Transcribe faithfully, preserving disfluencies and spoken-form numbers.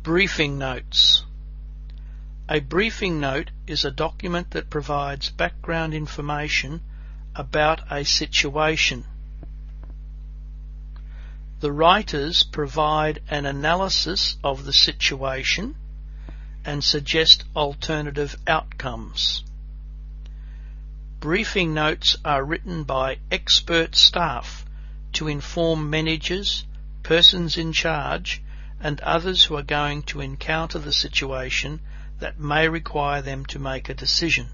Briefing notes. A briefing note is a document that provides background information about a situation. The writers provide an analysis of the situation and suggest alternative outcomes. Briefing notes are written by expert staff to inform managers, persons in charge, and others who are going to encounter the situation that may require them to make a decision.